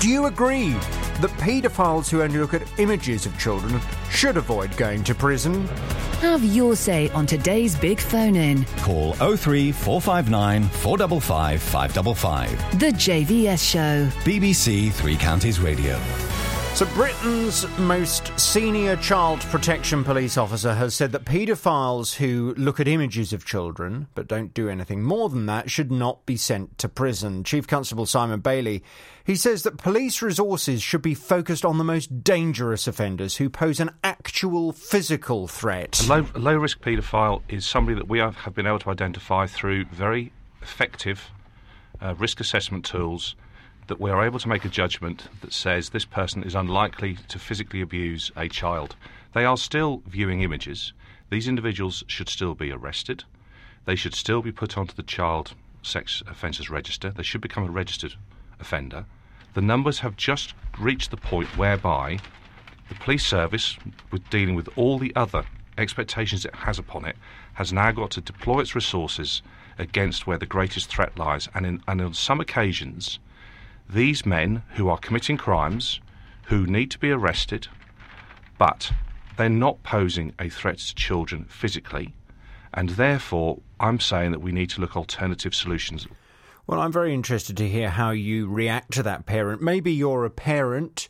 Do you agree that paedophiles who only look at images of children should avoid going to prison? Have your say on today's big phone-in. Call 03459 455 555. The JVS Show. BBC Three Counties Radio. So Britain's most senior child protection police officer has said that paedophiles who look at images of children but don't do anything more than that should not be sent to prison. Chief Constable Simon Bailey, he says that police resources should be focused on the most dangerous offenders who pose an actual physical threat. A low-risk paedophile is somebody that we have been able to identify through very effective risk assessment tools, that we are able to make a judgment that says this person is unlikely to physically abuse a child. They are still viewing images. These individuals should still be arrested. They should still be put onto the child sex offences register. They should become a registered offender. The numbers have just reached the point whereby the police service, with dealing with all the other expectations it has upon it, has now got to deploy its resources against where the greatest threat lies. And on some occasions, these men who are committing crimes, who need to be arrested, but they're not posing a threat to children physically, and therefore I'm saying that we need to look at alternative solutions. Well, I'm very interested to hear how you react to that parent. Maybe you're a parent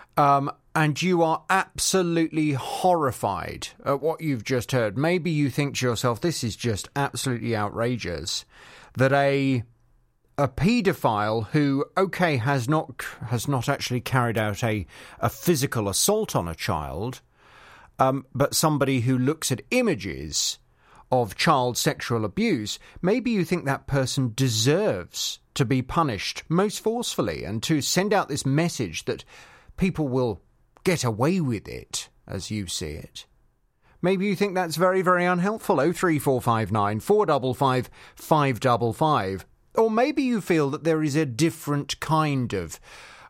and you are absolutely horrified at what you've just heard. Maybe you think to yourself, this is just absolutely outrageous, that a paedophile who, OK, has not actually carried out a physical assault on a child, but somebody who looks at images of child sexual abuse, maybe you think that person deserves to be punished most forcefully and to send out this message that people will get away with it, as you see it. Maybe you think that's very, very unhelpful. 03459 455 555. Or maybe you feel that there is a different kind of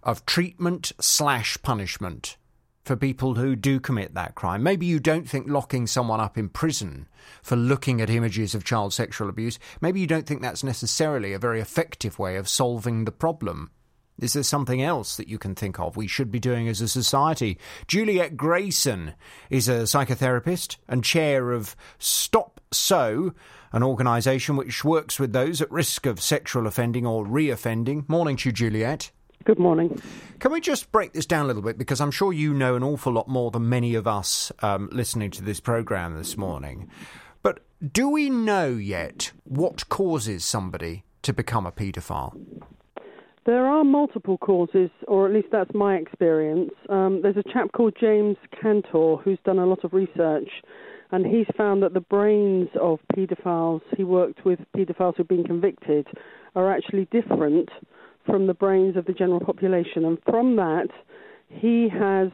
treatment/punishment for people who do commit that crime. Maybe you don't think locking someone up in prison for looking at images of child sexual abuse, maybe you don't think that's necessarily a very effective way of solving the problem. Is there something else that you can think of we should be doing as a society? Juliet Grayson is a psychotherapist and chair of Stop So, an organisation which works with those at risk of sexual offending or re-offending. Morning to you, Juliet. Good morning. Can we just break this down a little bit? Because I'm sure you know an awful lot more than many of us listening to this programme this morning. But do we know yet what causes somebody to become a paedophile? There are multiple causes, or at least that's my experience. There's a chap called James Cantor who's done a lot of research, and he's found that the brains of paedophiles, he worked with paedophiles who've been convicted, are actually different from the brains of the general population. And from that, he has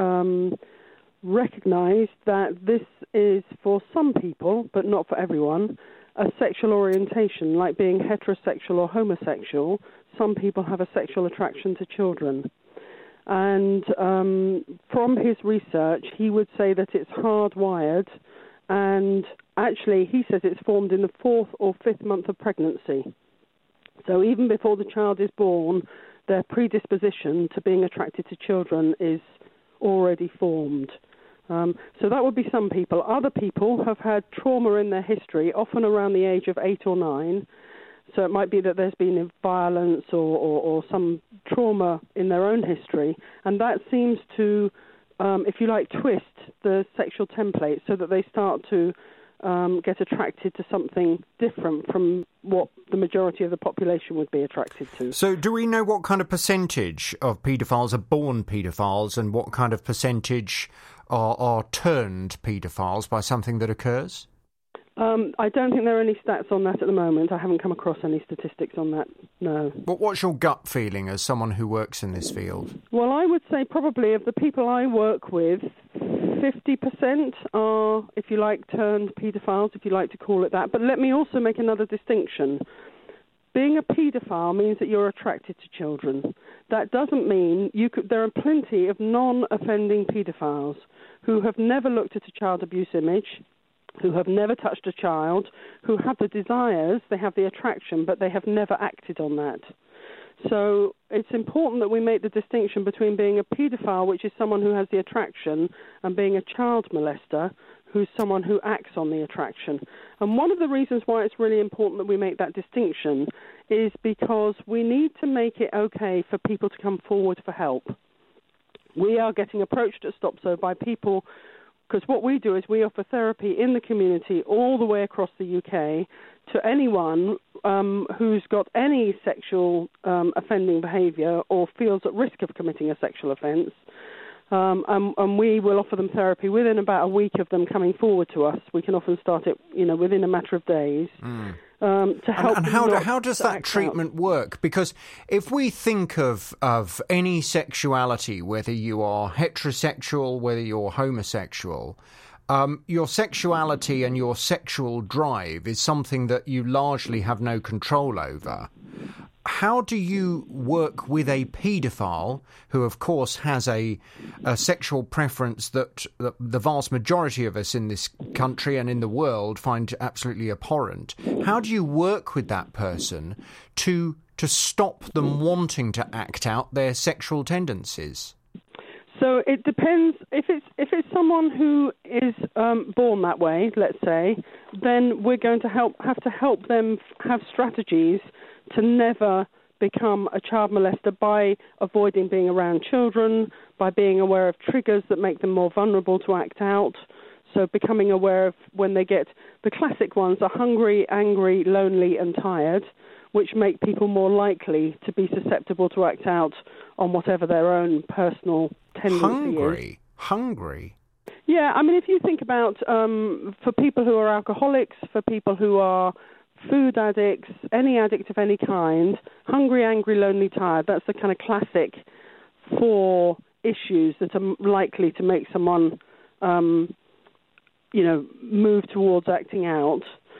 recognised that this is, for some people, but not for everyone, a sexual orientation, like being heterosexual or homosexual. Some people have a sexual attraction to children. And from his research, he would say that it's hardwired, and actually he says it's formed in the 4th or 5th month of pregnancy. So even before the child is born, their predisposition to being attracted to children is already formed. So that would be some people. Other people have had trauma in their history, often around the age of 8 or 9. So it might be that there's been violence or some trauma in their own history, and that seems to, if you like, twist the sexual template so that they start to get attracted to something different from what the majority of the population would be attracted to. So do we know what kind of percentage of paedophiles are born paedophiles and what kind of percentage are turned paedophiles by something that occurs? I don't think there are any stats on that at the moment. I haven't come across any statistics on that, no. But what's your gut feeling as someone who works in this field? Well, I would say probably of the people I work with, 50% are, if you like, turned paedophiles, if you like to call it that. But let me also make another distinction. Being a paedophile means that you're attracted to children. That doesn't mean there are plenty of non-offending paedophiles who have never looked at a child abuse image, who have never touched a child, who have the desires, they have the attraction, but they have never acted on that. So it's important that we make the distinction between being a paedophile, which is someone who has the attraction, and being a child molester, who's someone who acts on the attraction. And one of the reasons why it's really important that we make that distinction is because we need to make it okay for people to come forward for help. We are getting approached at StopSo by people, because what we do is we offer therapy in the community all the way across the UK to anyone who's got any sexual offending behaviour or feels at risk of committing a sexual offence. And we will offer them therapy within about a week of them coming forward to us. We can often start it, within a matter of days. To help. And how does that treatment work? Because if we think of any sexuality, whether you are heterosexual, whether you're homosexual, your sexuality and your sexual drive is something that you largely have no control over. How do you work with a paedophile who, of course, has a sexual preference that the vast majority of us in this country and in the world find absolutely abhorrent? How do you work with that person to stop them wanting to act out their sexual tendencies? So it depends. If it's someone who is born that way, let's say, then we're going to have to help them have strategies to never become a child molester by avoiding being around children, by being aware of triggers that make them more vulnerable to act out. So becoming aware of when they get, the classic ones are hungry, angry, lonely and tired, which make people more likely to be susceptible to act out on whatever their own personal tendency is. Hungry? Yeah, I mean, if you think about for people who are alcoholics, for people who are food addicts, any addict of any kind, hungry, angry, lonely, tired, that's the kind of classic 4 issues that are likely to make someone, move towards acting out.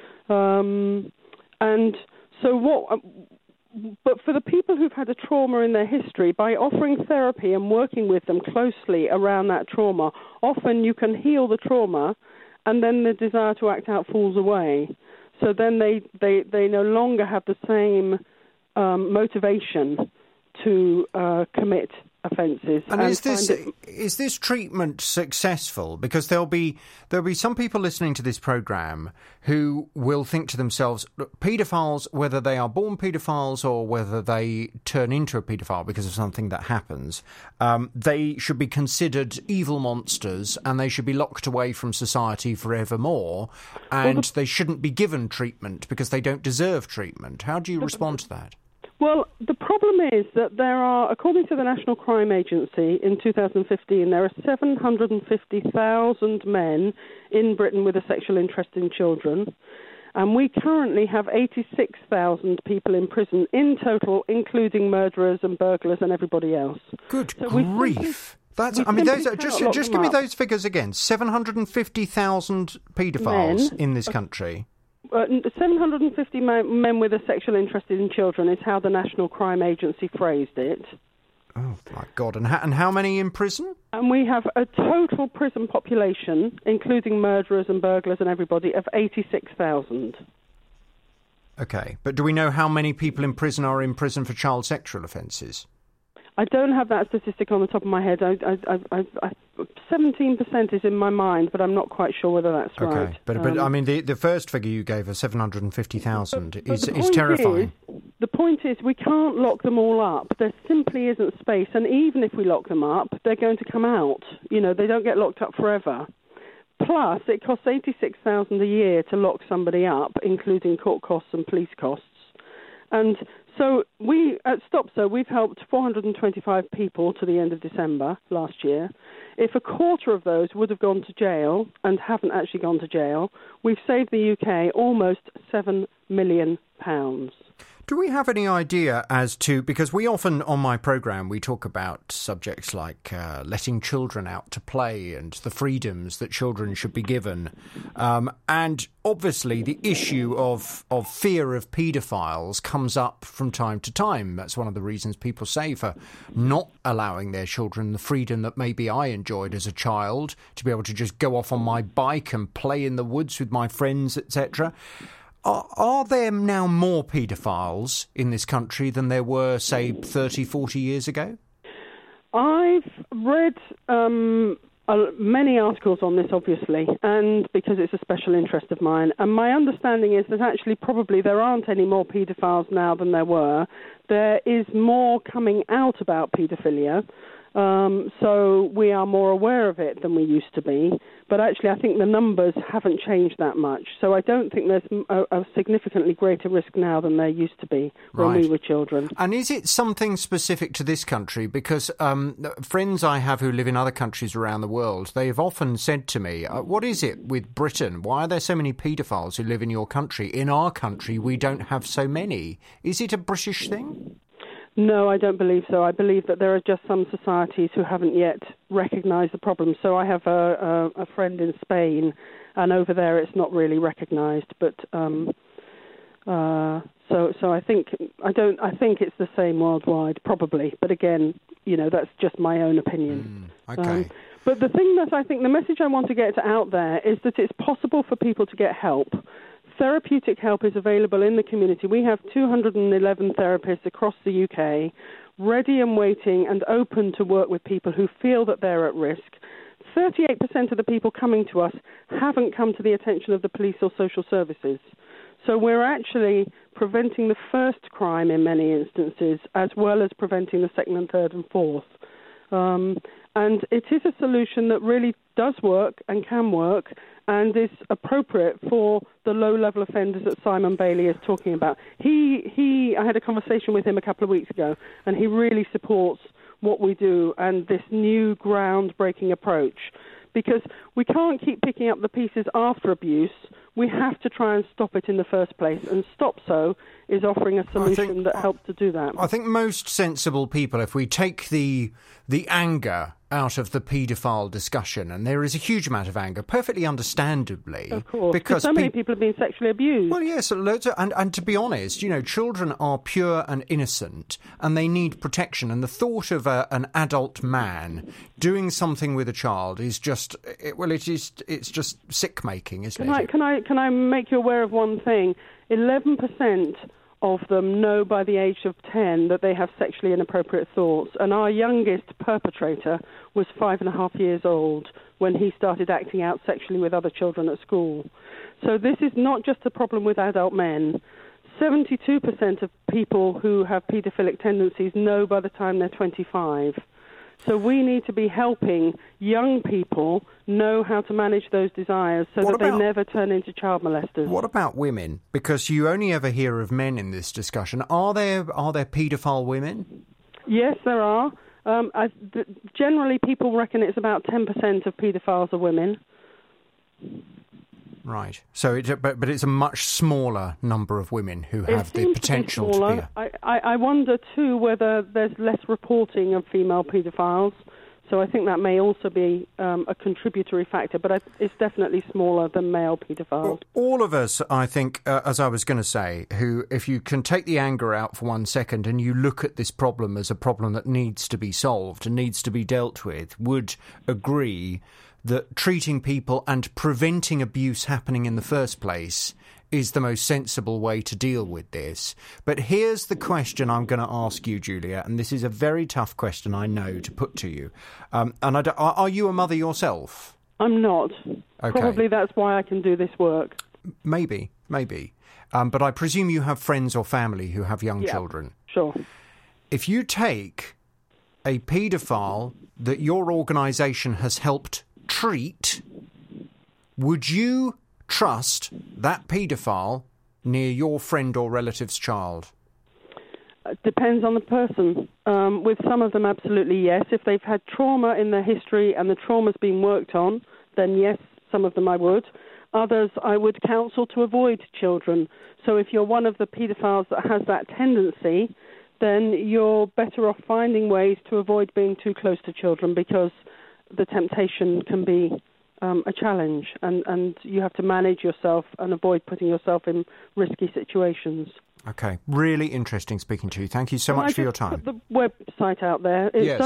And so but for the people who've had a trauma in their history, by offering therapy and working with them closely around that trauma, often you can heal the trauma and then the desire to act out falls away. So then they no longer have the same motivation to commit offences. And is this treatment successful? Because there'll be some people listening to this programme who will think to themselves, look, paedophiles, whether they are born paedophiles or whether they turn into a paedophile because of something that happens, they should be considered evil monsters and they should be locked away from society forevermore, and they shouldn't be given treatment because they don't deserve treatment. How do you respond to that? Well, the problem is that there are, according to the National Crime Agency, in 2015, there are 750,000 men in Britain with a sexual interest in children, and we currently have 86,000 people in prison in total, including murderers and burglars and everybody else. Good grief! Just give me those figures again. 750,000 paedophiles in this country. 750 men with a sexual interest in children is how the National Crime Agency phrased it. Oh, my God. And how many in prison? And we have a total prison population, including murderers and burglars and everybody, of 86,000. OK. But do we know how many people in prison are in prison for child sexual offences? I don't have that statistic on the top of my head. 17% is in my mind, but I'm not quite sure whether that's right. Okay, but I mean, the first figure you gave us, 750,000, is terrifying. The point is, we can't lock them all up. There simply isn't space, and even if we lock them up, they're going to come out. They don't get locked up forever. Plus, it costs $86,000 a year to lock somebody up, including court costs and police costs. And so we, at StopSo, we've helped 425 people to the end of December last year. If a quarter of those would have gone to jail and haven't actually gone to jail, we've saved the UK almost £7 million. Do we have any idea as to, because we often on my programme we talk about subjects like letting children out to play and the freedoms that children should be given, and obviously the issue of fear of paedophiles comes up from time to time. That's one of the reasons people say for not allowing their children the freedom that maybe I enjoyed as a child, to be able to just go off on my bike and play in the woods with my friends, etc. Are there now more paedophiles in this country than there were, say, 30, 40 years ago? I've read many articles on this, obviously, and because it's a special interest of mine. And my understanding is that actually probably there aren't any more paedophiles now than there were. There is more coming out about paedophilia. So we are more aware of it than we used to be. But actually, I think the numbers haven't changed that much. So I don't think there's a significantly greater risk now than there used to be when we were children. And is it something specific to this country? Because friends I have who live in other countries around the world, they've often said to me, what is it with Britain? Why are there so many paedophiles who live in your country? In our country, we don't have so many. Is it a British thing? No, I don't believe so. I believe that there are just some societies who haven't yet recognised the problem. So I have a friend in Spain, and over there it's not really recognised. But so I think it's the same worldwide, probably. But again, that's just my own opinion. Okay. But the thing that I think the message I want to get out there is that it's possible for people to get help. Therapeutic help is available in the community. We have 211 therapists across the UK, ready and waiting and open to work with people who feel that they're at risk. 38% of the people coming to us haven't come to the attention of the police or social services. So we're actually preventing the first crime in many instances, as well as preventing the second and third and fourth. And it is a solution that really does work and can work and is appropriate for the low-level offenders that Simon Bailey is talking about. I had a conversation with him a couple of weeks ago, and he really supports what we do and this new groundbreaking approach, because we can't keep picking up the pieces after abuse. We have to try and stop it in the first place, and StopSo is offering a solution that helps to do that. I think most sensible people, if we take the anger out of the paedophile discussion, and there is a huge amount of anger, perfectly understandably. Of course, because so many people have been sexually abused. Well, yes, and to be honest, children are pure and innocent, and they need protection, and the thought of an adult man doing something with a child is just, it's just sick-making, isn't it? Can I make you aware of one thing? 11% of them know by the age of 10 that they have sexually inappropriate thoughts. And our youngest perpetrator was 5.5 years old when he started acting out sexually with other children at school. So this is not just a problem with adult men. 72% of people who have paedophilic tendencies know by the time they're 25. So we need to be helping young people know how to manage those desires so that they never turn into child molesters. What about women? Because you only ever hear of men in this discussion. Are there paedophile women? Yes, there are. Generally, people reckon it's about 10% of paedophiles are women. Right. So, but it's a much smaller number of women who have the potential to be. I wonder too whether there's less reporting of female paedophiles. So I think that may also be a contributory factor, but it's definitely smaller than male paedophiles. Well, all of us, I think, as I was going to say, who, if you can take the anger out for 1 second and you look at this problem as a problem that needs to be solved and needs to be dealt with, would agree that treating people and preventing abuse happening in the first place is the most sensible way to deal with this. But here's the question I'm going to ask you, Julia, and this is a very tough question, I know, to put to you. Are you a mother yourself? I'm not. Okay. Probably that's why I can do this work. Maybe. But I presume you have friends or family who have young children. Sure. If you take a paedophile that your organisation has helped treat, would you trust that paedophile near your friend or relative's child? Depends on the person. With some of them, absolutely yes. If they've had trauma in their history and the trauma's been worked on, then yes, some of them I would. Others I would counsel to avoid children. So if you're one of the paedophiles that has that tendency, then you're better off finding ways to avoid being too close to children, because the temptation can be a challenge, and you have to manage yourself and avoid putting yourself in risky situations. Okay, really interesting speaking to you. Thank you so much for your time. Put the website out there. It's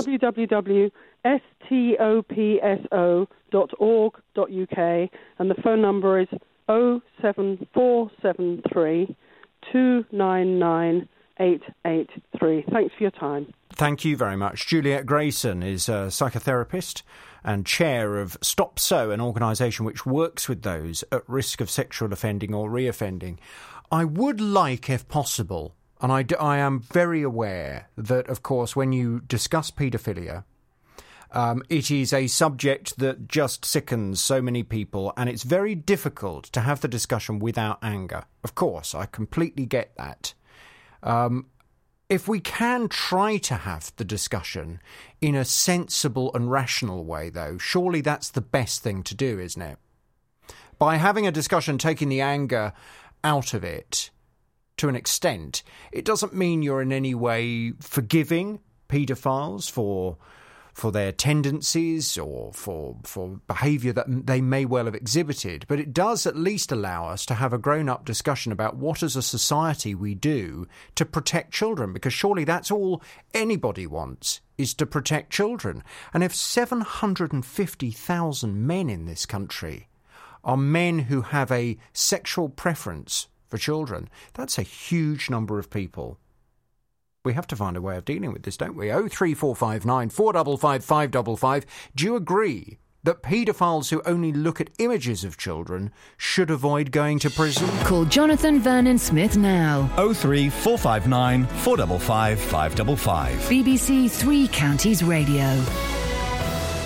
www.stopso.org.uk, and the phone number is 07473 299 883. Thanks for your time. Thank you very much. Juliet Grayson is a psychotherapist and chair of Stop So, an organisation which works with those at risk of sexual offending or reoffending. I would like, if possible, and I am very aware that, of course, when you discuss paedophilia, it is a subject that just sickens so many people, and it's very difficult to have the discussion without anger. Of course, I completely get that. If we can try to have the discussion in a sensible and rational way, though, surely that's the best thing to do, isn't it? By having a discussion, taking the anger out of it to an extent, it doesn't mean you're in any way forgiving paedophiles for their tendencies or for behaviour that they may well have exhibited, but it does at least allow us to have a grown-up discussion about what as a society we do to protect children, because surely that's all anybody wants, is to protect children. And if 750,000 men in this country are men who have a sexual preference for children, that's a huge number of people. We have to find a way of dealing with this, don't we? 03459 455 555. Do you agree that paedophiles who only look at images of children should avoid going to prison? Call Jonathan Vernon Smith now. 03459 455 555. BBC Three Counties Radio.